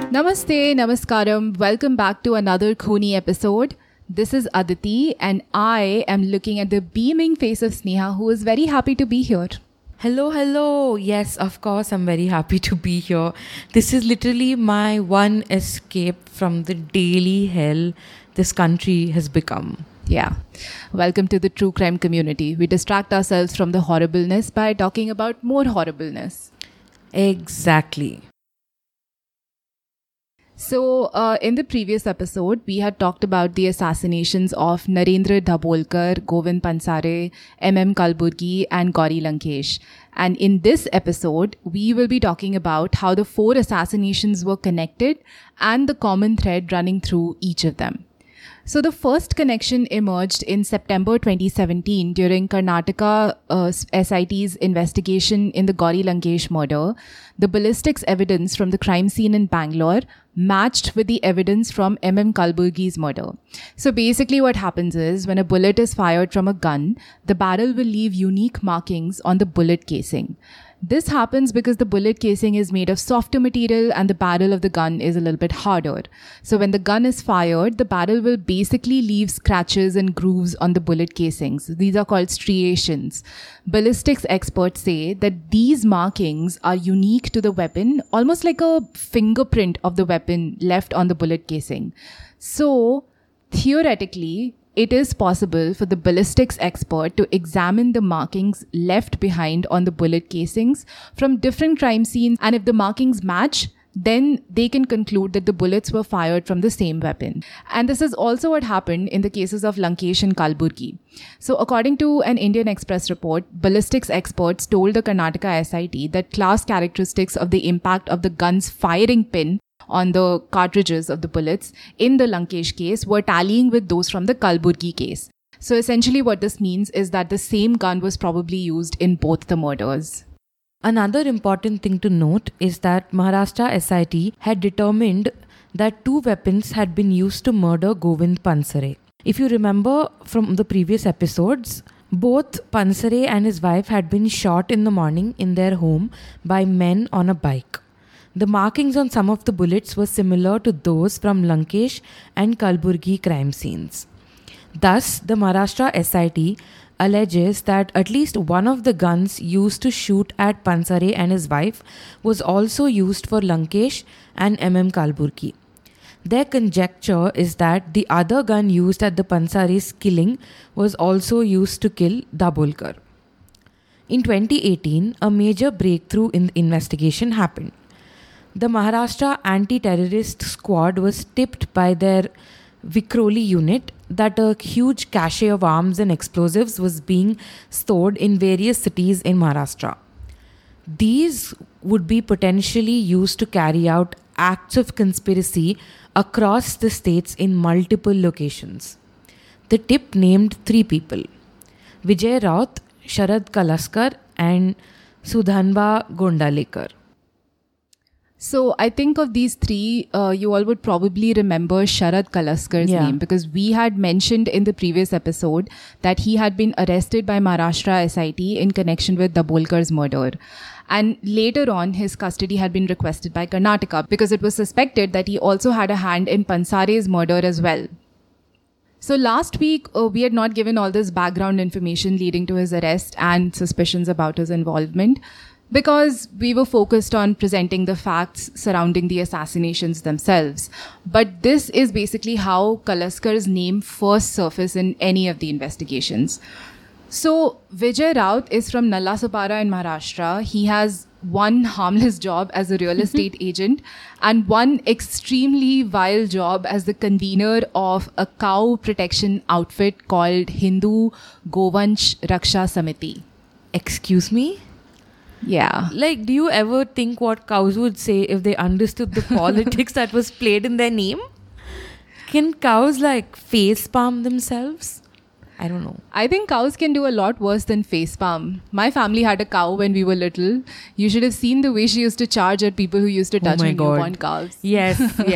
Namaste, Namaskaram. Welcome back to another Khuni episode. This is Aditi and I am looking at the beaming face of Sneha, who is very happy to be here. Hello. Yes, of course, I'm very happy to be here. This is literally my one escape from the daily hell this country has become. Yeah. Welcome to the true crime community. We distract ourselves from the horribleness by talking about more horribleness. Exactly. So, in the previous episode, we had talked about the assassinations of Narendra Dabholkar, Govind Pansare, M.M. Kalburgi, and Gauri Lankesh. And in this episode, we will be talking about how the 4 assassinations were connected and the common thread running through each of them. So the first connection emerged in September 2017 during Karnataka SIT's investigation in the Gauri Lankesh murder. The ballistics evidence from the crime scene in Bangalore matched with the evidence from M.M. Kalburgi's murder. So basically what happens is when a bullet is fired from a gun, the barrel will leave unique markings on the bullet casing. This happens because the bullet casing is made of softer material and the barrel of the gun is a little bit harder. So when the gun is fired, the barrel will basically leave scratches and grooves on the bullet casings. These are called striations. Ballistics experts say that these markings are unique to the weapon, almost like a fingerprint of the weapon left on the bullet casing. So theoretically, it is possible for the ballistics expert to examine the markings left behind on the bullet casings from different crime scenes, and if the markings match, then they can conclude that the bullets were fired from the same weapon. And this is also what happened in the cases of Lankesh and Kalburgi. So according to an Indian Express report, ballistics experts told the Karnataka SIT that class characteristics of the impact of the gun's firing pin on the cartridges of the bullets in the Lankesh case were tallying with those from the Kalburgi case. So essentially what this means is that the same gun was probably used in both the murders. Another important thing to note is that Maharashtra SIT had determined that 2 weapons had been used to murder Govind Pansare. If you remember from the previous episodes, both Pansare and his wife had been shot in the morning in their home by men on a bike. The markings on some of the bullets were similar to those from Lankesh and Kalburgi crime scenes. Thus, the Maharashtra SIT alleges that at least one of the guns used to shoot at Pansare and his wife was also used for Lankesh and M.M. Kalburgi. Their conjecture is that the other gun used at the Pansare's killing was also used to kill Dabholkar. In 2018, a major breakthrough in the investigation happened. The Maharashtra Anti-Terrorist Squad was tipped by their Vikhroli unit that a huge cache of arms and explosives was being stored in various cities in Maharashtra. These would be potentially used to carry out acts of conspiracy across the states in multiple locations. The tip named 3 people: Vijay Raut, Sharad Kalaskar, and Sudhanva Gondalekar. So I think of these 3, you all would probably remember Sharad Kalaskar's name because we had mentioned in the previous episode that he had been arrested by Maharashtra SIT in connection with Dabholkar's murder. And later on, his custody had been requested by Karnataka because it was suspected that he also had a hand in Pansare's murder as well. So last week, we had not given all this background information leading to his arrest and suspicions about his involvement, because we were focused on presenting the facts surrounding the assassinations themselves. But this is basically how Kalaskar's name first surfaced in any of the investigations. So Vijay Raut is from Nallasopara in Maharashtra. He has one harmless job as a real estate agent and one extremely vile job as the convener of a cow protection outfit called Hindu Govansh Raksha Samiti. Excuse me? Yeah. Like, do you ever think what cows would say if they understood the politics that was played in their name? Can cows like face palm themselves? I don't know. I think cows can do a lot worse than facepalm. My family had a cow when we were little. You should have seen the way she used to charge at people who used to touch her newborn calves. Yes.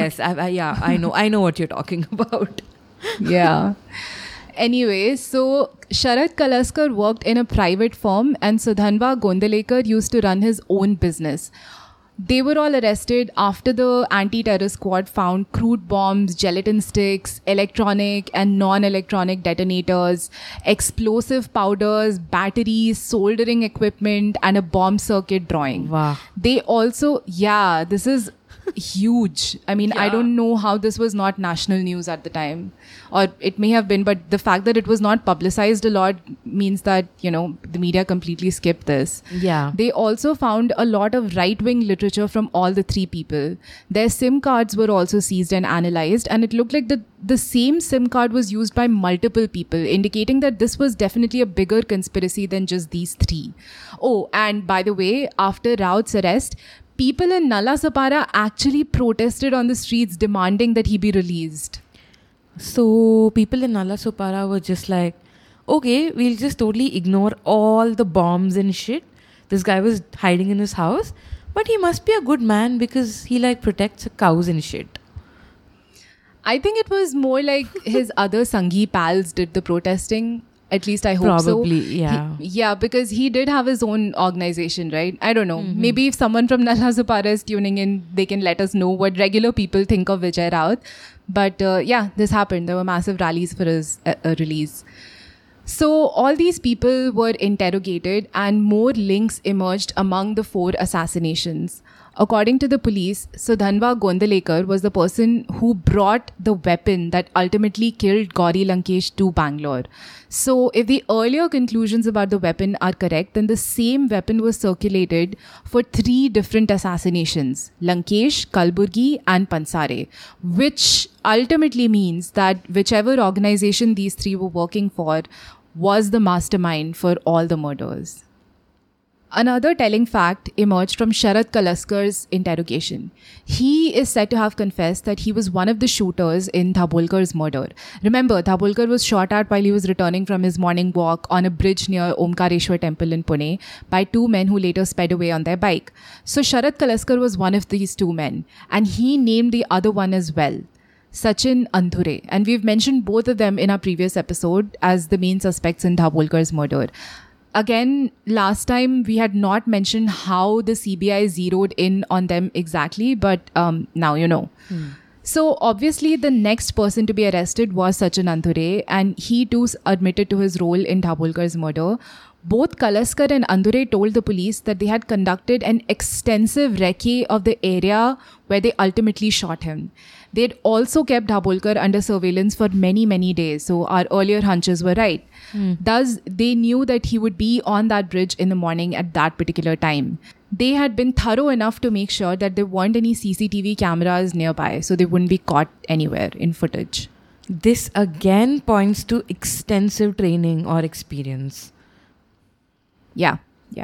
I know what you're talking about. Yeah. Anyway, so Sharad Kalaskar worked in a private firm and Sudhanva Gondalekar used to run his own business. They were all arrested after the anti-terror squad found crude bombs, gelatin sticks, electronic and non-electronic detonators, explosive powders, batteries, soldering equipment, and a bomb circuit drawing. Wow. They also, this is huge. I mean, I don't know how this was not national news at the time, or it may have been, but the fact that it was not publicized a lot means that, the media completely skipped this. Yeah. They also found a lot of right-wing literature from all the three people. Their SIM cards were also seized and analyzed, and it looked like the same SIM card was used by multiple people, indicating that this was definitely a bigger conspiracy than just these three. Oh, and by the way, after Raut's arrest, people in Nalasopara actually protested on the streets demanding that he be released. So people in Nalasopara were just like, okay, we'll just totally ignore all the bombs and shit. This guy was hiding in his house, but he must be a good man because he protects cows and shit. I think it was more like his other Sanghi pals did the protesting. At least I hope so. Probably, yeah. Because he did have his own organization, right? I don't know. Mm-hmm. Maybe if someone from Nalasopara is tuning in, they can let us know what regular people think of Vijay Raut. But this happened. There were massive rallies for his release. So all these people were interrogated and more links emerged among the 4 assassinations. According to the police, Sudhanva Gondalekar was the person who brought the weapon that ultimately killed Gauri Lankesh to Bangalore. So if the earlier conclusions about the weapon are correct, then the same weapon was circulated for 3 different assassinations: Lankesh, Kalburgi and Pansare, which ultimately means that whichever organization these 3 were working for was the mastermind for all the murders. Another telling fact emerged from Sharad Kalaskar's interrogation. He is said to have confessed that he was one of the shooters in Dabholkar's murder. Remember, Dabholkar was shot at while he was returning from his morning walk on a bridge near Omkareshwar Temple in Pune by 2 men who later sped away on their bike. So Sharad Kalaskar was one of these 2 men, and he named the other one as well, Sachin Andhure. And we've mentioned both of them in our previous episode as the main suspects in Dabholkar's murder. Again, last time we had not mentioned how the CBI zeroed in on them exactly, but now you know. So obviously the next person to be arrested was Sachin Andhure, and he too admitted to his role in Dabholkar's murder. Both Kalaskar and Andhure told the police that they had conducted an extensive recce of the area where they ultimately shot him. They'd also kept Dabholkar under surveillance for many, many days. So our earlier hunches were right. Thus, they knew that he would be on that bridge in the morning at that particular time. They had been thorough enough to make sure that there weren't any CCTV cameras nearby, so they wouldn't be caught anywhere in footage. This again points to extensive training or experience. Yeah.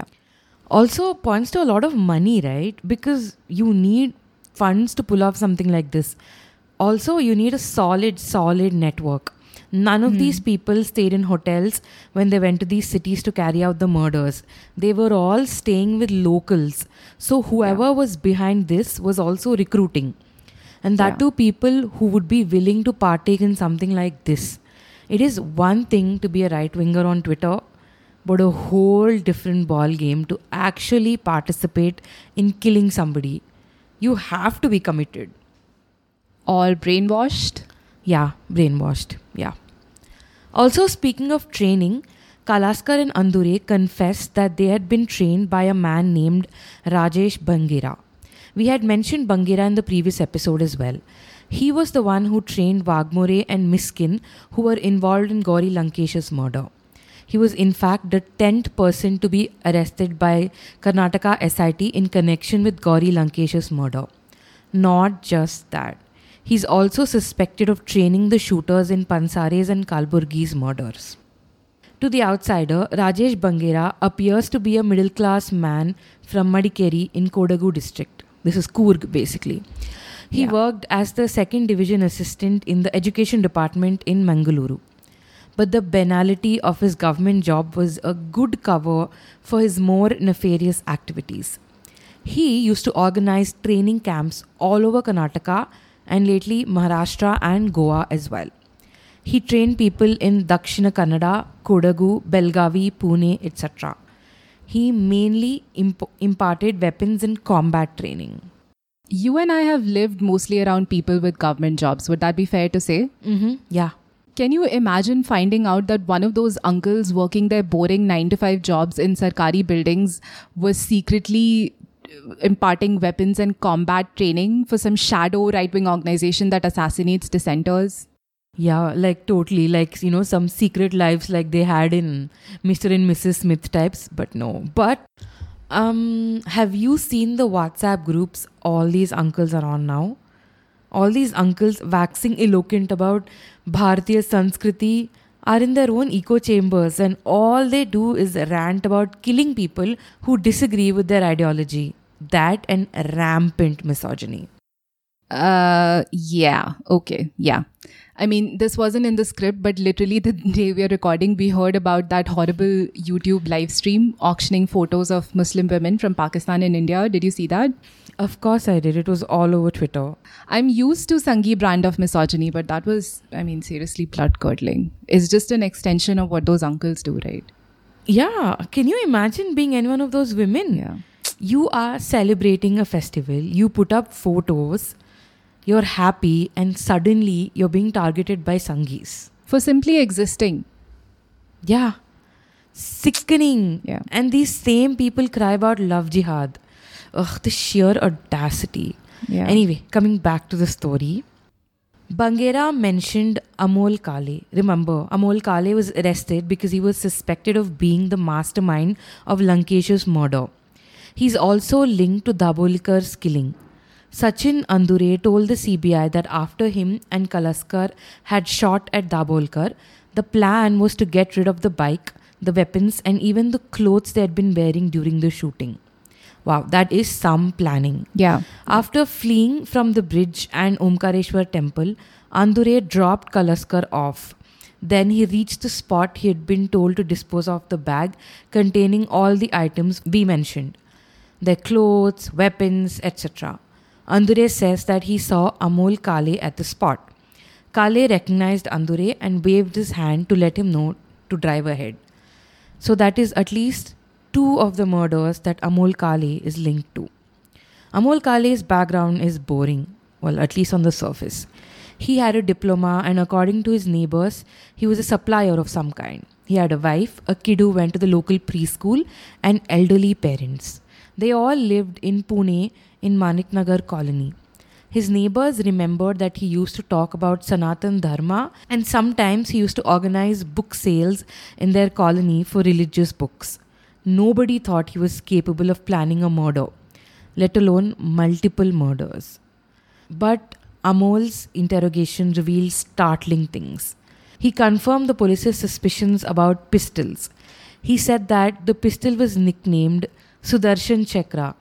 Also points to a lot of money, right? Because you need funds to pull off something like this. Also, you need a solid network. None of these people stayed in hotels when they went to these cities to carry out the murders. They were all staying with locals. So whoever was behind this was also recruiting. And that too, people who would be willing to partake in something like this. It is one thing to be a right-winger on Twitter, but a whole different ball game to actually participate in killing somebody. You have to be committed. Or brainwashed? Yeah, brainwashed. Yeah. Also, speaking of training, Kalaskar and Andhure confessed that they had been trained by a man named Rajesh Bangira. We had mentioned Bangira in the previous episode as well. He was the one who trained Wagmore and Miskin, who were involved in Gauri Lankesh's murder. He was in fact the 10th person to be arrested by Karnataka SIT in connection with Gauri Lankesh's murder. Not just that. He's also suspected of training the shooters in Pansare's and Kalburgi's murders. To the outsider, Rajesh Bangira appears to be a middle-class man from Madikeri in Kodagu district. This is Coorg, basically. He worked as the 2nd Division Assistant in the Education Department in Mangaluru. But the banality of his government job was a good cover for his more nefarious activities. He used to organize training camps all over Karnataka and lately Maharashtra and Goa as well. He trained people in Dakshina Kannada, Kodagu, Belgavi, Pune, etc. he mainly imparted weapons and combat training. You and I have lived mostly around people with government jobs. Would that be fair to say? Yeah. Can you imagine finding out that one of those uncles working their boring 9 to 5 jobs in Sarkari buildings was secretly imparting weapons and combat training for some shadow right-wing organization that assassinates dissenters? Yeah, like totally, like, you know, some secret lives like they had in Mr. and Mrs. Smith types, but no. But have you seen the WhatsApp groups all these uncles are on now? All these uncles waxing eloquent about Bharatiya Sanskriti are in their own echo chambers, and all they do is rant about killing people who disagree with their ideology. That and rampant misogyny. Yeah. Okay. Yeah. I mean, this wasn't in the script, but literally the day we are recording, we heard about that horrible YouTube live stream auctioning photos of Muslim women from Pakistan and India. Did you see that? Of course I did. It was all over Twitter. I'm used to Sangi brand of misogyny, but that was, I mean, seriously blood-curdling. It's just an extension of what those uncles do, right? Yeah. Can you imagine being any one of those women? Yeah. You are celebrating a festival. You put up photos. You're happy, and suddenly you're being targeted by Sangis. For simply existing. Yeah. Sickening. Yeah. And these same people cry about love jihad. Ugh, the sheer audacity. Yeah. Anyway, coming back to the story. Bangera mentioned Amol Kale. Remember, Amol Kale was arrested because he was suspected of being the mastermind of Lankesh's murder. He's also linked to Dabolkar's killing. Sachin Andure told the CBI that after him and Kalaskar had shot at Dabolkar, the plan was to get rid of the bike, the weapons, and even the clothes they had been wearing during the shooting. Wow, that is some planning. Yeah. After fleeing from the bridge and Omkareshwar temple, Andure dropped Kalaskar off. Then he reached the spot he had been told to dispose of the bag containing all the items we mentioned. Their clothes, weapons, etc. Andure says that he saw Amol Kale at the spot. Kale recognized Andure and waved his hand to let him know to drive ahead. So that is at least 2 of the murders that Amol Kale is linked to. Amol Kale's background is boring, well, at least on the surface. He had a diploma, and according to his neighbors, he was a supplier of some kind. He had a wife, a kid who went to the local preschool, and elderly parents. They all lived in Pune in Maniknagar colony. His neighbors remembered that he used to talk about Sanatan Dharma, and sometimes he used to organize book sales in their colony for religious books. Nobody thought he was capable of planning a murder, let alone multiple murders. But Amol's interrogation revealed startling things. He confirmed the police's suspicions about pistols. He said that the pistol was nicknamed Sudarshan Chakra.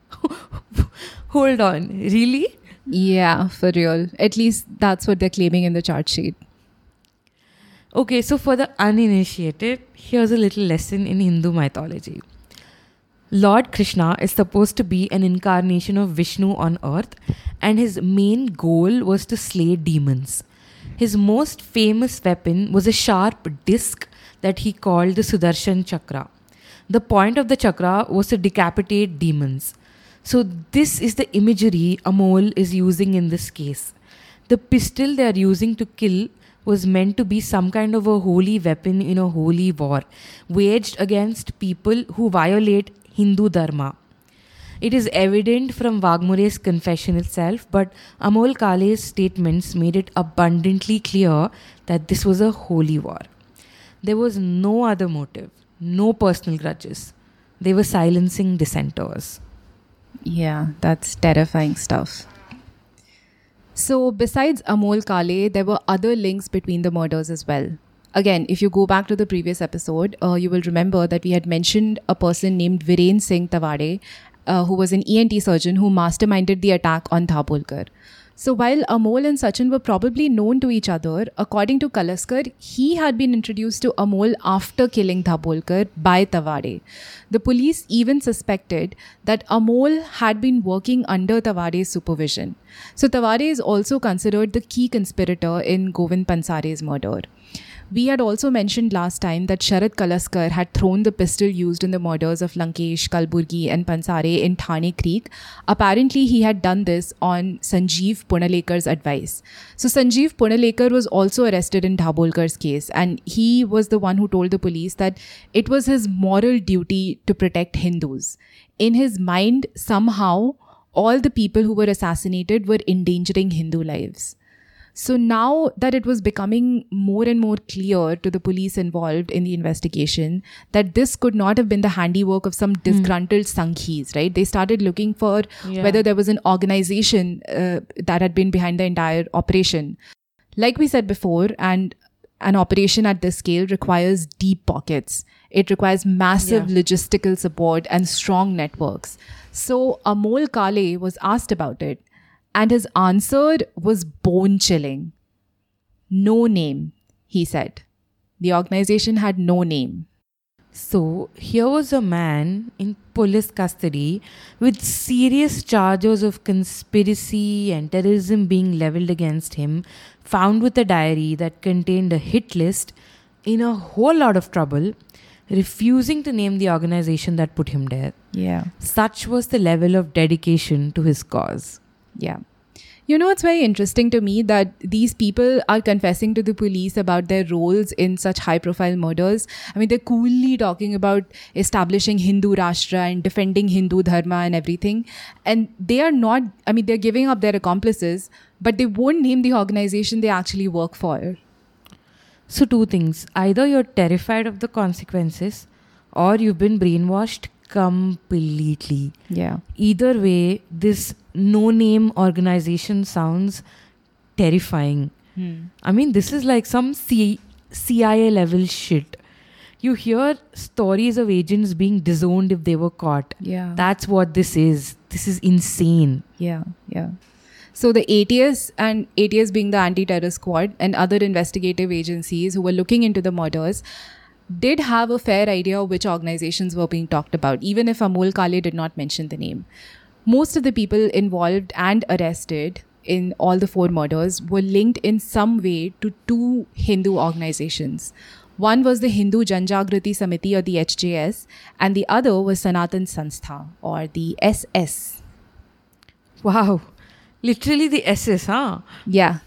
Hold on, really? Yeah, for real. At least that's what they're claiming in the chart sheet. Okay, so for the uninitiated, here's a little lesson in Hindu mythology. Lord Krishna is supposed to be an incarnation of Vishnu on earth, and his main goal was to slay demons. His most famous weapon was a sharp disc that he called the Sudarshan Chakra. The point of the chakra was to decapitate demons. So this is the imagery Amol is using in this case. The pistol they are using to kill was meant to be some kind of a holy weapon in a holy war, waged against people who violate Hindu Dharma. It is evident from Wagmure's confession itself, but Amol Kale's statements made it abundantly clear that this was a holy war. There was no other motive, no personal grudges. They were silencing dissenters. Yeah, that's terrifying stuff. So besides Amol Kale, there were other links between the murders as well. Again, if you go back to the previous episode, you will remember that we had mentioned a person named Viren Singh Tawade, who was an ENT surgeon who masterminded the attack on Dabolkar. So while Amol and Sachin were probably known to each other, according to Kalaskar, he had been introduced to Amol after killing Dabolkar by Tawade. The police even suspected that Amol had been working under Tawade's supervision. So Tawade is also considered the key conspirator in Govind Pansare's murder. We had also mentioned last time that Sharad Kalaskar had thrown the pistol used in the murders of Lankesh, Kalburgi and Pansare in Thane Creek. Apparently, he had done this on Sanjeev Punalekar's advice. So Sanjeev Punalekar was also arrested in Dabholkar's case, and he was the one who told the police that it was his moral duty to protect Hindus. In his mind, somehow, all the people who were assassinated were endangering Hindu lives. So now that it was becoming more and more clear to the police involved in the investigation that this could not have been the handiwork of some disgruntled Sanghis, right? They started looking for whether there was an organization that had been behind the entire operation. Like we said before, and an operation at this scale requires deep pockets. It requires massive logistical support and strong networks. So Amol Kale was asked about it. And his answer was bone-chilling. No name, he said. The organization had no name. So, here was a man in police custody with serious charges of conspiracy and terrorism being leveled against him, found with a diary that contained a hit list, in a whole lot of trouble, refusing to name the organization that put him there. Yeah. Such was the level of dedication to his cause. Yeah. You know, it's very interesting to me that these people are confessing to the police about their roles in such high-profile murders. I mean, they're coolly talking about establishing Hindu Rashtra and defending Hindu Dharma and everything. And they are not, I mean, they're giving up their accomplices, but they won't name the organization they actually work for. So, two things. Either you're terrified of the consequences or you've been brainwashed completely. Yeah. Either way, this no-name organization sounds terrifying. I mean, this is like some CIA level shit. You hear stories of agents being disowned if they were caught. Yeah. That's what this is. This is insane. Yeah. So the ATS, and ATS being the Anti-Terror Squad, and other investigative agencies who were looking into the murders did have a fair idea of which organizations were being talked about, even if Amol Kale did not mention the name. Most of the people involved and arrested in all the 4 murders were linked in some way to 2 Hindu organizations. One was the Hindu Janjagriti Samiti, or the HJS, and the other was Sanatan Sanstha, or the SS. Wow. Literally the SS, huh? Yeah.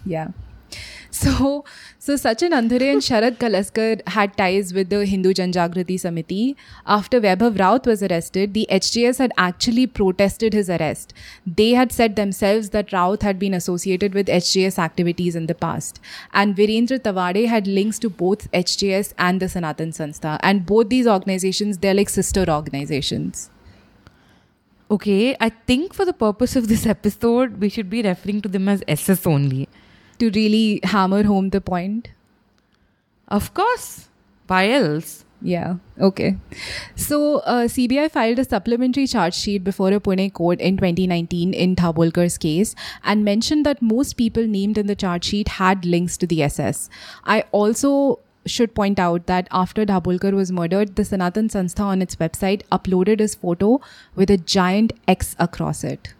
So Sachin Andhare and Sharad Kalaskar had ties with the Hindu Janjagriti Samiti. After Vaibhav Raut was arrested, the HJS had actually protested his arrest. They had said themselves that Raut had been associated with HJS activities in the past. And Virendra Tawade had links to both HJS and the Sanatan Sanstha. And both these organizations, they're like sister organizations. Okay, I think for the purpose of this episode, we should be referring to them as SS only. To really hammer home the point? Of course. Why else? Yeah, okay. So, CBI filed a supplementary charge sheet before a Pune court in 2019 in Dabholkar's case and mentioned that most people named in the charge sheet had links to the SS. I also should point out that after Dabholkar was murdered, the Sanatan Sanstha on its website uploaded his photo with a giant X across it.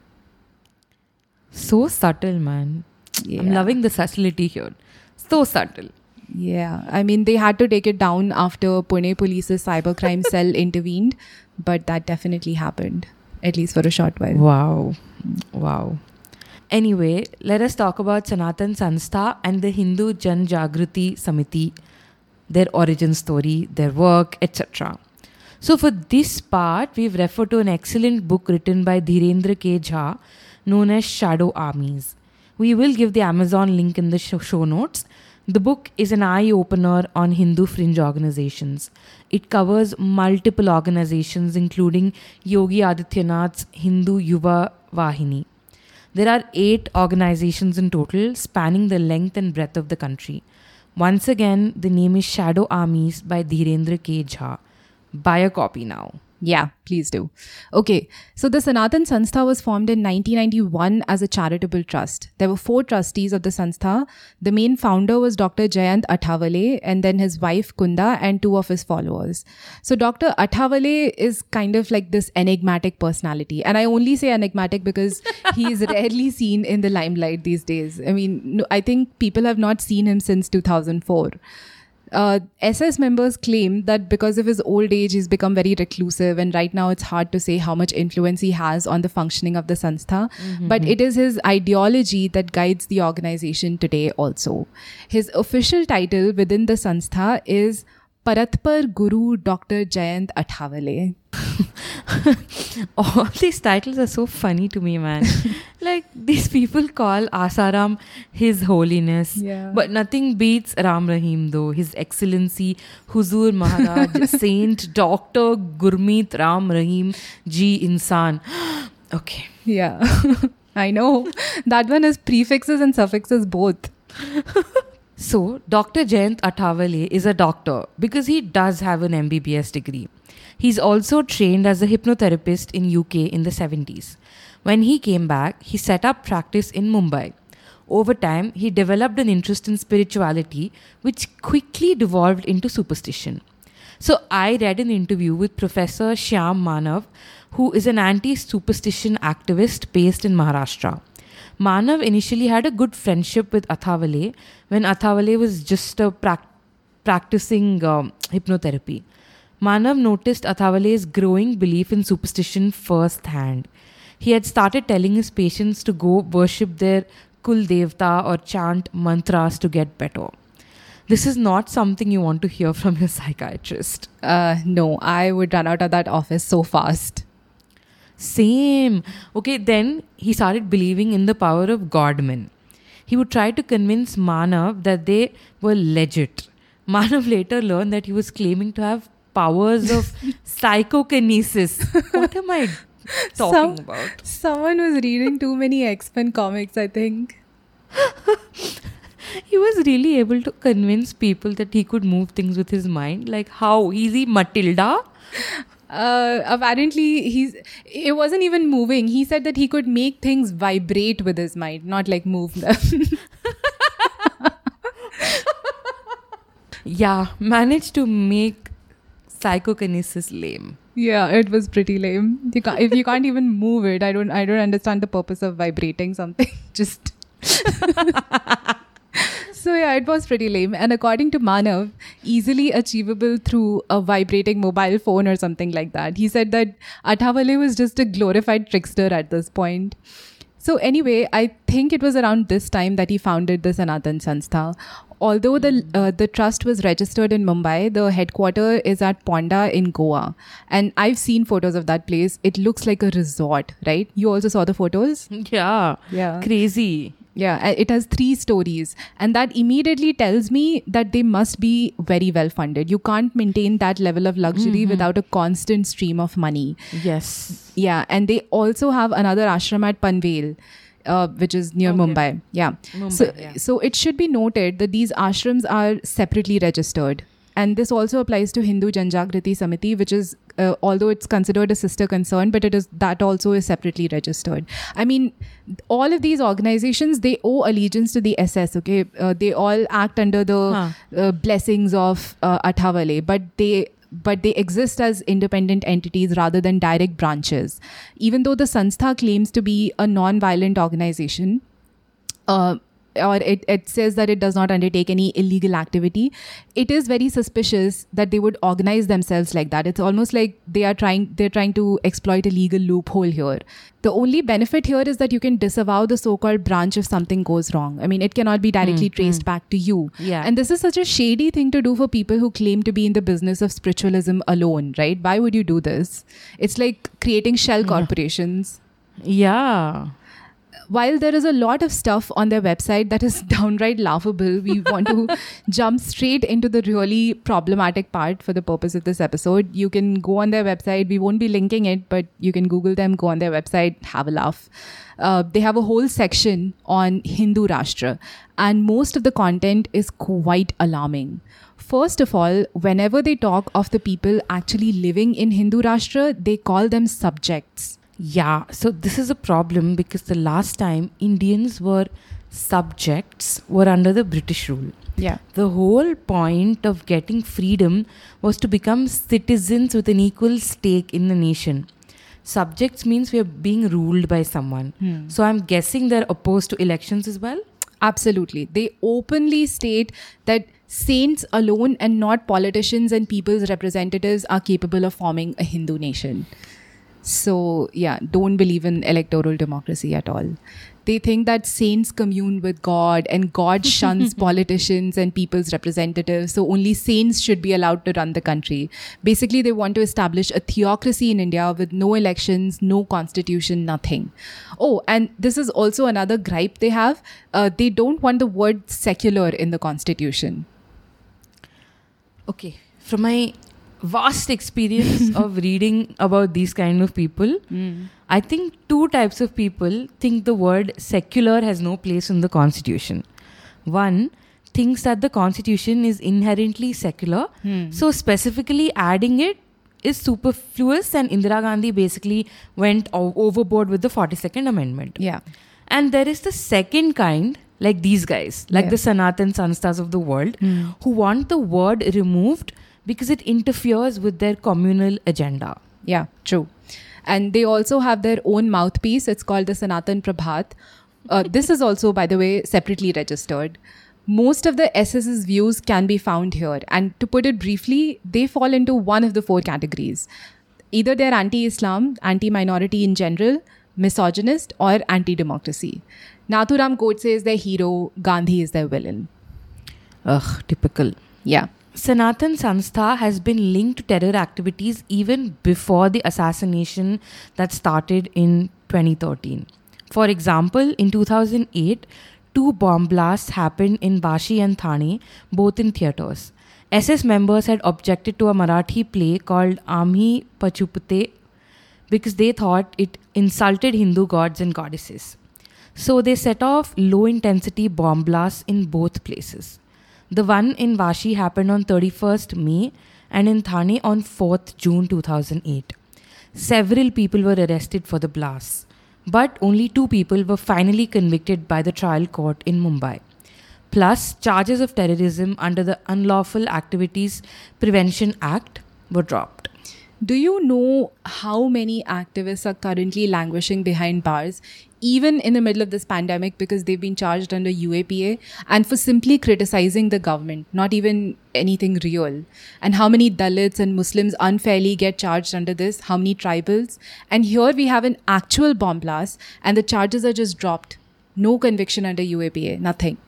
So subtle, man. Yeah. I'm loving the subtlety here. So subtle. Yeah. I mean, they had to take it down after Pune Police's cybercrime cell intervened, but that definitely happened, at least for a short while. Wow. Anyway, let us talk about Sanatan Sanstha and the Hindu Janjagriti Samiti, their origin story, their work, etc. So for this part, we've referred to an excellent book written by Dhirendra K. Jha, known as Shadow Armies. We will give the Amazon link in the show notes. The book is an eye-opener on Hindu fringe organizations. It covers multiple organizations, including Yogi Adityanath's Hindu Yuva Vahini. There are 8 organizations in total, spanning the length and breadth of the country. Once again, the name is Shadow Armies by Dhirendra K. Jha. Buy a copy now. Yeah, please do. Okay, so the Sanatan Sanstha was formed in 1991 as a charitable trust. There were 4 trustees of the Sanstha. The main founder was Dr. Jayant Athawale, and then his wife Kunda and 2 of his followers. So Dr. Athawale is kind of like this enigmatic personality. And I only say enigmatic because he is rarely seen in the limelight these days. I mean, I think people have not seen him since 2004. SS members claim that because of his old age, he's become very reclusive, and right now it's hard to say how much influence he has on the functioning of the Sanstha. But it is his ideology that guides the organization today also. His official title within the Sanstha is Paratpar Guru Dr. Jayant Athawale. All these titles are so funny to me, man. Like, these people call Asaram His Holiness. Yeah. But nothing beats Ram Rahim though. His Excellency Huzur Maharaj Saint Dr. Gurmeet Ram Rahim Ji Insan. Okay. Yeah. I know. That one has prefixes and suffixes both. So, Dr. Jayant Athawale is a doctor because he does have an MBBS degree. He's also trained as a hypnotherapist in UK in the 70s. When he came back, he set up practice in Mumbai. Over time, he developed an interest in spirituality, which quickly devolved into superstition. So, I read an interview with Professor Shyam Manav, who is an anti-superstition activist based in Maharashtra. Manav initially had a good friendship with Athawale when Athawale was just practicing hypnotherapy. Manav noticed Athawale's growing belief in superstition firsthand. He had started telling his patients to go worship their Kul Devta or chant mantras to get better. This is not something you want to hear from your psychiatrist. No, I would run out of that office so fast. Same. Okay, then he started believing in the power of Godmen. He would try to convince Manav that they were legit. Manav later learned that he was claiming to have powers of psychokinesis. What am I talking about? Someone was reading too many X-Men comics, I think. He was really able to convince people that he could move things with his mind. Like how? Easy Matilda? Apparently it wasn't even moving. He said that he could make things vibrate with his mind, not like move them. Yeah, managed to make psychokinesis lame. Yeah, it was pretty lame. If you can't even move it, I don't understand the purpose of vibrating something. Just so yeah, it was pretty lame. And according to Manav, easily achievable through a vibrating mobile phone or something like that. He said that Athawale was just a glorified trickster at this point. So anyway, I think it was around this time that he founded the Sanatan Sanstha. Although the trust was registered in Mumbai, the headquarters is at Ponda in Goa. And I've seen photos of that place. It looks like a resort, right? You also saw the photos? Yeah. Crazy. Yeah, it has 3 stories. And that immediately tells me that they must be very well funded. You can't maintain that level of luxury without a constant stream of money. Yes. Yeah, and they also have another ashram at Panvel, which is near Mumbai. Yeah. So it should be noted that these ashrams are separately registered. And this also applies to Hindu Janjagriti Samiti, which is, although it's considered a sister concern, but that also is separately registered. I mean, all of these organizations, they owe allegiance to the SS, okay? They all act under the blessings of Athawale, but they exist as independent entities rather than direct branches. Even though the Sanstha claims to be a non-violent organization, or it says that it does not undertake any illegal activity, it is very suspicious that they would organize themselves like that. It's almost like they're trying to exploit a legal loophole here. The only benefit here is that you can disavow the so-called branch if something goes wrong. I mean, it cannot be directly traced back to you. Yeah. And this is such a shady thing to do for people who claim to be in the business of spiritualism alone, right? Why would you do this? It's like creating shell corporations. Yeah. While there is a lot of stuff on their website that is downright laughable, we want to jump straight into the really problematic part for the purpose of this episode. You can go on their website. We won't be linking it, but you can Google them, go on their website, have a laugh. They have a whole section on Hindu Rashtra, and most of the content is quite alarming. First of all, whenever they talk of the people actually living in Hindu Rashtra, they call them subjects. Yeah, so this is a problem because the last time Indians were subjects were under the British rule. Yeah. The whole point of getting freedom was to become citizens with an equal stake in the nation. Subjects means we are being ruled by someone. So I'm guessing they're opposed to elections as well? Absolutely. They openly state that saints alone and not politicians and people's representatives are capable of forming a Hindu nation. So, yeah, don't believe in electoral democracy at all. They think that saints commune with God and God shuns politicians and people's representatives. So only saints should be allowed to run the country. Basically, they want to establish a theocracy in India with no elections, no constitution, nothing. Oh, and this is also another gripe they have. They don't want the word secular in the constitution. Okay, from my vast experience of reading about these kind of people, I think two types of people think the word secular has no place in the constitution. One thinks that the constitution is inherently secular, so specifically adding it is superfluous, and Indira Gandhi basically went overboard with the 42nd Amendment. Yeah. And there is the second kind, like these guys, like the Sanatan Sanstha's of the world, who want the word removed because it interferes with their communal agenda. Yeah, true. And they also have their own mouthpiece. It's called the Sanatan Prabhat. This is also, by the way, separately registered. Most of the SS's views can be found here. And to put it briefly, they fall into one of the four categories. Either they're anti-Islam, anti-minority in general, misogynist, or anti-democracy. Nathuram Godse is their hero, Gandhi is their villain. Ugh, typical. Yeah. Sanatan Sanstha has been linked to terror activities even before the assassination that started in 2013. For example, in 2008, 2 bomb blasts happened in Vashi and Thane, both in theatres. SS members had objected to a Marathi play called Amhi Pachupate because they thought it insulted Hindu gods and goddesses. So they set off low-intensity bomb blasts in both places. The one in Vashi happened on 31st May and in Thane on 4th June 2008. Several people were arrested for the blasts, but only 2 people were finally convicted by the trial court in Mumbai. Plus, charges of terrorism under the Unlawful Activities Prevention Act were dropped. Do you know how many activists are currently languishing behind bars, even in the middle of this pandemic, because they've been charged under UAPA and for simply criticizing the government, not even anything real? And how many Dalits and Muslims unfairly get charged under this? How many tribals? And here we have an actual bomb blast and the charges are just dropped. No conviction under UAPA, nothing.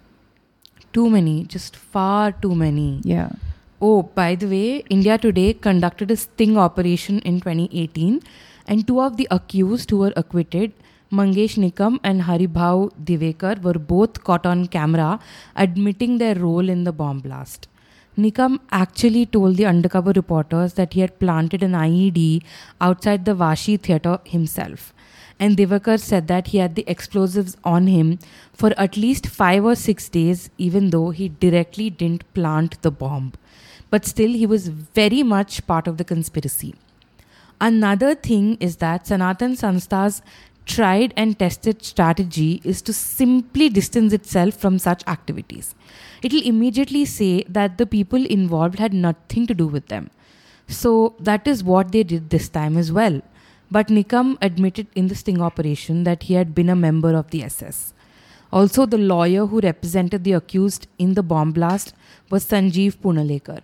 Too many, just far too many. Yeah. Oh, by the way, India Today conducted a sting operation in 2018 and 2 of the accused who were acquitted, Mangesh Nikam and Haribhav Divekar, were both caught on camera admitting their role in the bomb blast. Nikam actually told the undercover reporters that he had planted an IED outside the Vashi theatre himself. And Divekar said that he had the explosives on him for at least 5 or 6 days, even though he directly didn't plant the bomb. But still, he was very much part of the conspiracy. Another thing is that Sanatan Sanstha's tried and tested strategy is to simply distance itself from such activities. It will immediately say that the people involved had nothing to do with them. So that is what they did this time as well. But Nikam admitted in the sting operation that he had been a member of the SS. Also, the lawyer who represented the accused in the bomb blast was Sanjeev Punalekar.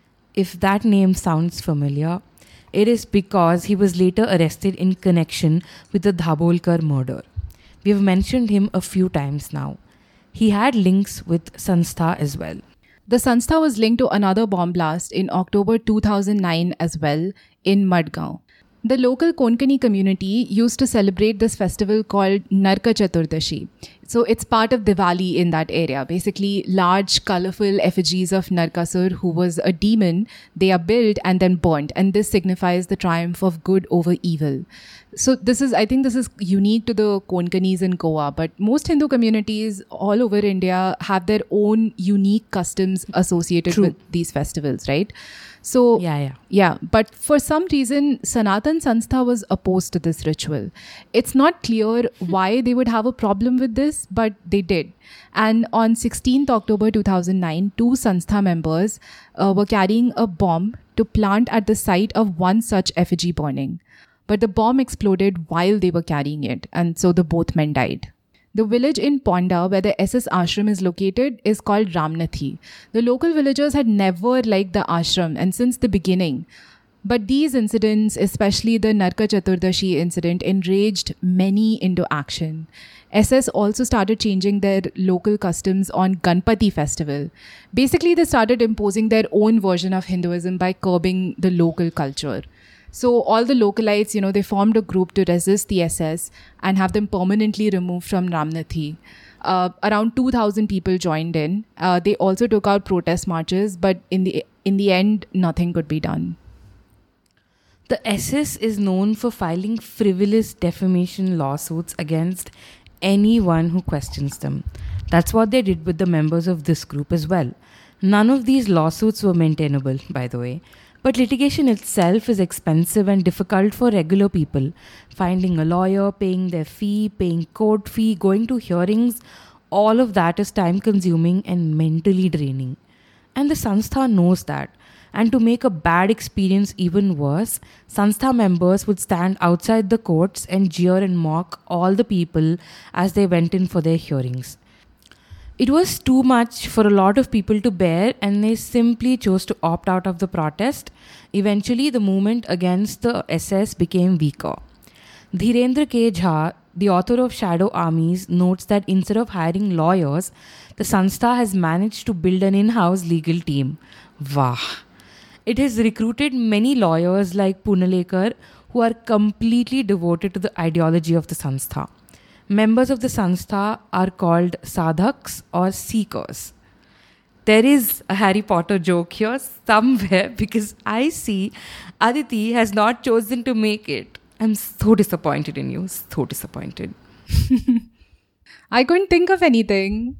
If that name sounds familiar, it is because he was later arrested in connection with the Dabholkar murder. We have mentioned him a few times now. He had links with Sanstha as well. The Sanstha was linked to another bomb blast in October 2009 as well in Madgaon. The local Konkani community used to celebrate this festival called Narka Chaturdashi. So it's part of Diwali in that area. Basically, large, colorful effigies of Narkasur, who was a demon, they are built and then burnt. And this signifies the triumph of good over evil. So I think this is unique to the Konkanis in Goa. But most Hindu communities all over India have their own unique customs associated with these festivals, right? So, yeah. But for some reason, Sanatan Sanstha was opposed to this ritual. It's not clear why they would have a problem with this, but they did. And on 16th October 2009, 2 Sanstha members were carrying a bomb to plant at the site of one such effigy burning. But the bomb exploded while they were carrying it, and so the both men died. The village in Ponda, where the SS ashram is located, is called Ramnathi. The local villagers had never liked the ashram, and since the beginning. But these incidents, especially the Narka Chaturdashi incident, enraged many into action. SS also started changing their local customs on Ganpati festival. Basically, they started imposing their own version of Hinduism by curbing the local culture. So all the localites, they formed a group to resist the SS and have them permanently removed from Ramnathi. Around 2,000 people joined in. They also took out protest marches, but in the end, nothing could be done. The SS is known for filing frivolous defamation lawsuits against anyone who questions them. That's what they did with the members of this group as well. None of these lawsuits were maintainable, by the way. But litigation itself is expensive and difficult for regular people. Finding a lawyer, paying their fee, paying court fee, going to hearings, all of that is time consuming and mentally draining. And the Sanstha knows that. And to make a bad experience even worse, Sanstha members would stand outside the courts and jeer and mock all the people as they went in for their hearings. It was too much for a lot of people to bear, and they simply chose to opt out of the protest. Eventually, the movement against the SS became weaker. Dhirendra K. Jha, the author of Shadow Armies, notes that instead of hiring lawyers, the Sanstha has managed to build an in-house legal team. Wow! It has recruited many lawyers like Punalekar who are completely devoted to the ideology of the Sanstha. Members of the Sanstha are called sadhaks or seekers. There is a Harry Potter joke here somewhere because I see Aditi has not chosen to make it. I'm so disappointed in you. So disappointed. I couldn't think of anything.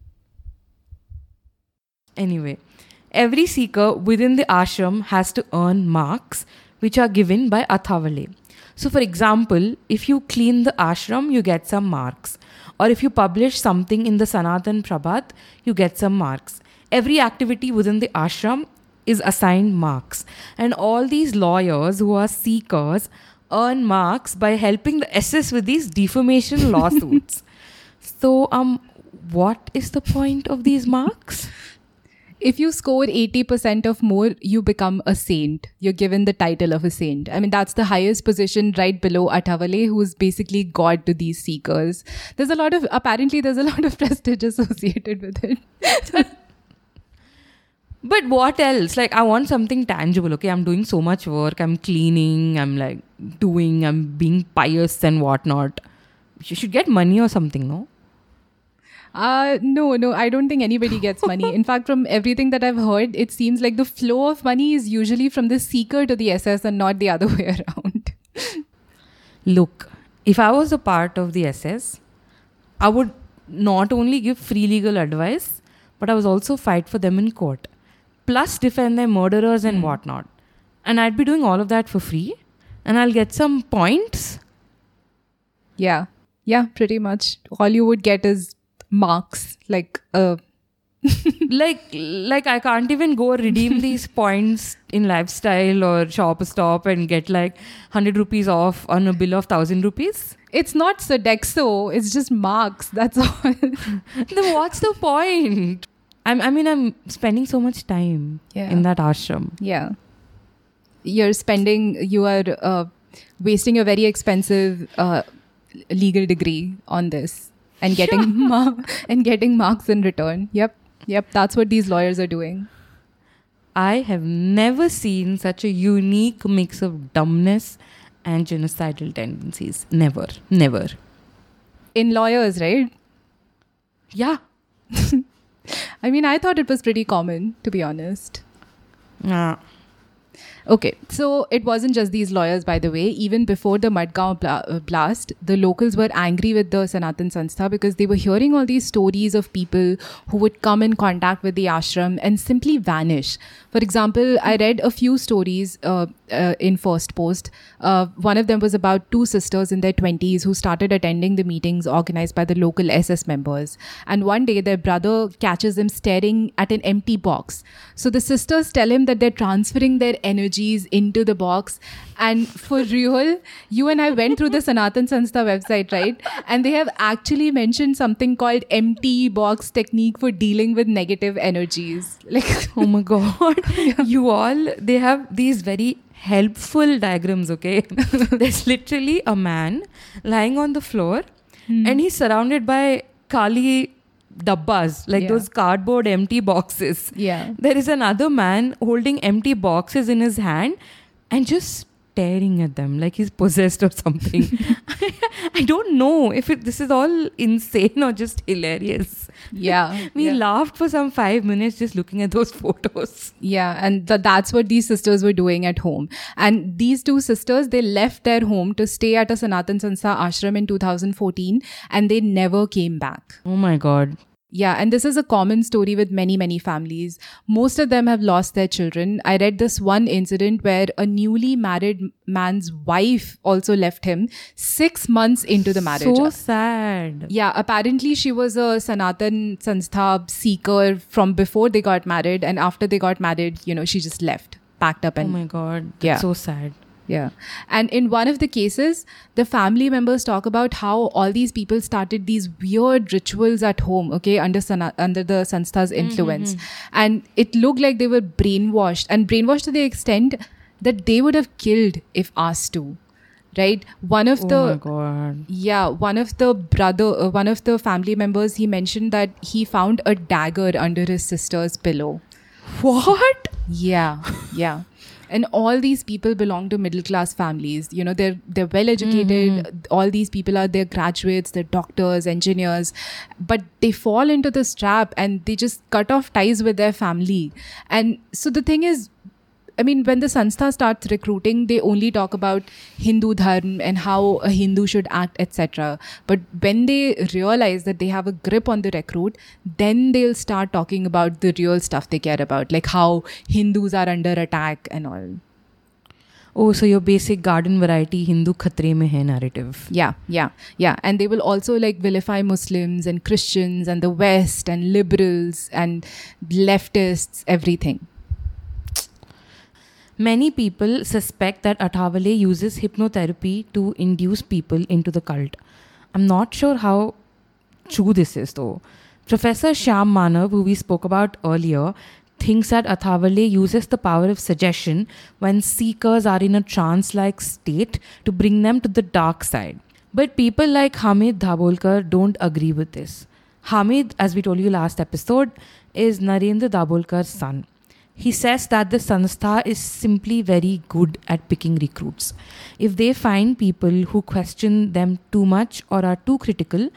Anyway, every seeker within the ashram has to earn marks which are given by Athawale. So for example, if you clean the ashram, you get some marks. Or if you publish something in the Sanatan Prabhat, you get some marks. Every activity within the ashram is assigned marks. And all these lawyers who are seekers earn marks by helping the SS with these defamation lawsuits. So, what is the point of these marks? If you score 80% of more, you become a saint. You're given the title of a saint. I mean, that's the highest position right below Athawale, who's basically God to these seekers. Apparently there's a lot of prestige associated with it. But what else? Like, I want something tangible. Okay, I'm doing so much work. I'm cleaning. I'm being pious and whatnot. You should get money or something, no? No, I don't think anybody gets money. In fact, from everything that I've heard, it seems like the flow of money is usually from the seeker to the SS and not the other way around. Look, if I was a part of the SS, I would not only give free legal advice, but I would also fight for them in court. Plus defend their murderers and whatnot. And I'd be doing all of that for free. And I'll get some points. Yeah, pretty much. All you would get is marks, like I can't even go redeem these points in Lifestyle or Shop Stop and get 100 rupees off on a bill of 1,000 rupees. It's not Sodexo, it's just marks, that's all. Then what's the point? I'm spending so much time in that ashram. Yeah. You are wasting a very expensive legal degree on this. And getting marks in return. Yep, that's what these lawyers are doing. I have never seen such a unique mix of dumbness and genocidal tendencies. Never. In lawyers, right? Yeah. I mean, I thought it was pretty common, to be honest. Nah. Okay, so it wasn't just these lawyers, by the way. Even before the Madgaon blast, the locals were angry with the Sanatan Sanstha because they were hearing all these stories of people who would come in contact with the ashram and simply vanish. For example, I read a few stories in First Post. One of them was about two sisters in their 20s who started attending the meetings organized by the local SS members. And one day, their brother catches them staring at an empty box. So the sisters tell him that they're transferring their energy energies into the box. And for real, you and I went through the Sanatan Sanstha website, right? And they have actually mentioned something called empty box technique for dealing with negative energies. Like, oh my God. They have these very helpful diagrams, okay? There's literally a man lying on the floor and he's surrounded by Kali dabbas, like those cardboard empty boxes. Yeah. There is another man holding empty boxes in his hand and just staring at them like he's possessed or something. I don't know if this is all insane or just hilarious. Yeah. We laughed for some 5 minutes just looking at those photos. Yeah, and that's what these sisters were doing at home. And these two sisters, they left their home to stay at a Sanatan Sanstha ashram in 2014 and they never came back. Oh my God. Yeah, and this is a common story with many, many families. Most of them have lost their children. I read this one incident where a newly married man's wife also left him 6 months into the marriage. So sad. Yeah, apparently she was a Sanatan Sanstha seeker from before they got married. And after they got married, she just left, packed up. And oh my God, that's so sad. Yeah. And in one of the cases, the family members talk about how all these people started these weird rituals at home, okay, under the Sanstha's influence. And it looked like they were brainwashed to the extent that they would have killed if asked to. Right? One of the family members, he mentioned that he found a dagger under his sister's pillow. What? Yeah. And all these people belong to middle class families. They're well educated. All these people they're graduates, they're doctors, engineers, but they fall into this trap and they just cut off ties with their family. And so the thing is, when the Sanstha starts recruiting, they only talk about Hindu dharma and how a Hindu should act, etc. But when they realize that they have a grip on the recruit, then they'll start talking about the real stuff they care about, like how Hindus are under attack and all. Oh, so your basic garden variety Hindu khatre mein hai narrative. Yeah. And they will also vilify Muslims and Christians and the West and liberals and leftists, everything. Many people suspect that Athawale uses hypnotherapy to induce people into the cult. I'm not sure how true this is though. Professor Shyam Manav, who we spoke about earlier, thinks that Athawale uses the power of suggestion when seekers are in a trance-like state to bring them to the dark side. But people like Hamid Dabolkar don't agree with this. Hamid, as we told you last episode, is Narendra Dabolkar's son. He says that the Sanstha is simply very good at picking recruits. If they find people who question them too much or are too critical,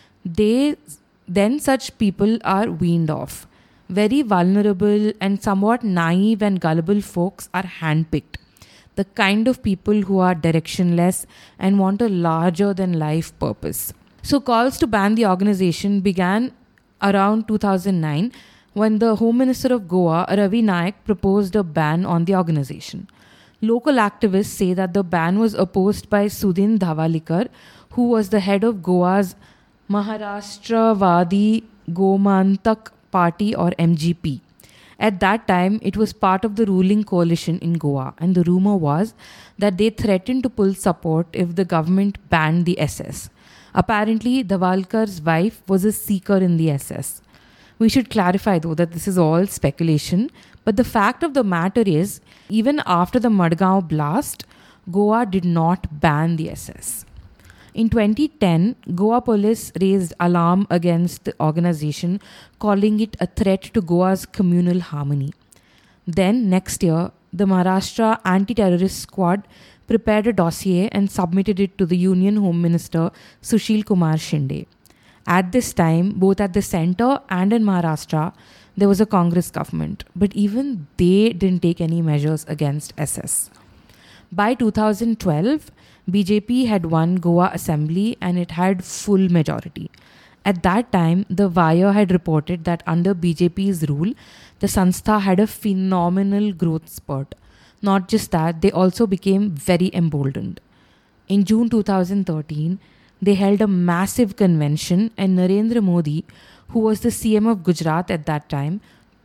then such people are weaned off. Very vulnerable and somewhat naive and gullible folks are handpicked. The kind of people who are directionless and want a larger-than-life purpose. So calls to ban the organization began around 2009 when the Home Minister of Goa, Ravi Naik, proposed a ban on the organization. Local activists say that the ban was opposed by Sudhin Dhavalikar, who was the head of Goa's Maharashtravadi Gomantak Party or MGP. At that time, it was part of the ruling coalition in Goa, and the rumor was that they threatened to pull support if the government banned the SS. Apparently, Dhavalkar's wife was a seeker in the SS. We should clarify though that this is all speculation, but the fact of the matter is, even after the Madgaon blast, Goa did not ban the SS. In 2010, Goa police raised alarm against the organization, calling it a threat to Goa's communal harmony. Then, next year, the Maharashtra Anti-Terrorist Squad prepared a dossier and submitted it to the Union Home Minister Sushil Kumar Shinde. At this time, both at the centre and in Maharashtra, there was a Congress government, but even they didn't take any measures against SS. By 2012, BJP had won Goa Assembly and it had full majority. At that time, The Wire had reported that under BJP's rule, the Sanstha had a phenomenal growth spurt. Not just that, they also became very emboldened. In June 2013, they held a massive convention and Narendra Modi, who was the CM of Gujarat at that time,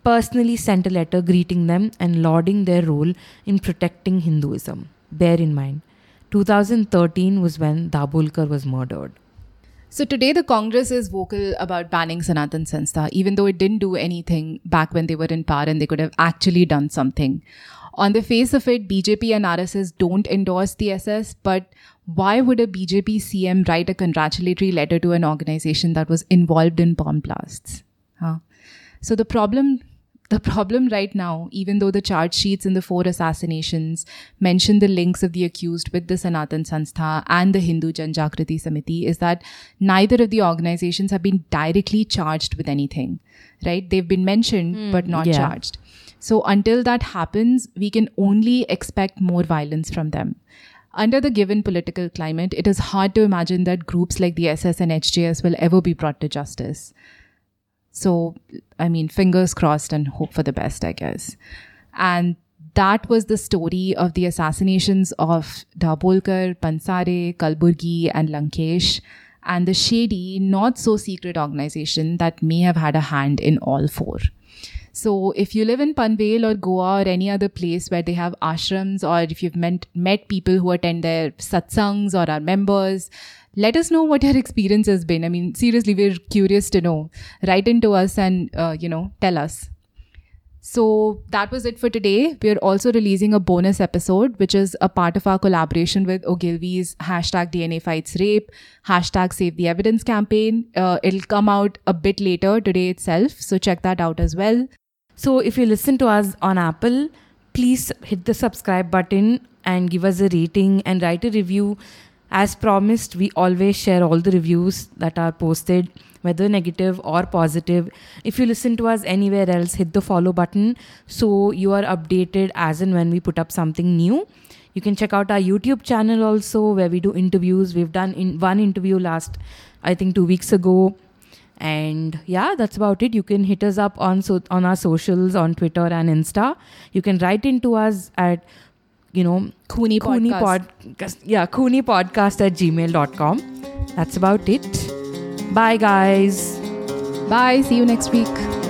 personally sent a letter greeting them and lauding their role in protecting Hinduism. Bear in mind, 2013 was when Dabholkar was murdered. So today the Congress is vocal about banning Sanatan Sanstha, even though it didn't do anything back when they were in power and they could have actually done something. On the face of it, BJP and RSS don't endorse the SS, but why would a BJP CM write a congratulatory letter to an organization that was involved in bomb blasts? So the problem right now, even though the charge sheets in the 4 assassinations mention the links of the accused with the Sanatan Sanstha and the Hindu Jan Jagriti Samiti, is that neither of the organizations have been directly charged with anything, right? They've been mentioned, but not charged. So until that happens, we can only expect more violence from them. Under the given political climate, it is hard to imagine that groups like the SS and HJS will ever be brought to justice. So, I mean, fingers crossed and hope for the best, I guess. And that was the story of the assassinations of Dabholkar, Pansare, Kalburgi, and Lankesh, and the shady, not so secret organization that may have had a hand in all 4. So if you live in Panvel or Goa or any other place where they have ashrams, or if you've met people who attend their satsangs or are members, let us know what your experience has been. I mean, seriously, we're curious to know. Write into us and, tell us. So that was it for today. We're also releasing a bonus episode, which is a part of our collaboration with Ogilvy's #DNAFightsRape, #SaveTheEvidence campaign. It'll come out a bit later today itself. So check that out as well. So if you listen to us on Apple, please hit the subscribe button and give us a rating and write a review. As promised, we always share all the reviews that are posted, whether negative or positive. If you listen to us anywhere else, hit the follow button so you are updated as and when we put up something new. You can check out our YouTube channel also, where we do interviews. We've done one interview last, I think 2 weeks ago. And yeah, that's about it. You can hit us up on our socials, on Twitter and Insta. You can write into us at Cooney cooneypodcast@gmail.com. That's about it. Bye, guys. Bye. See you next week.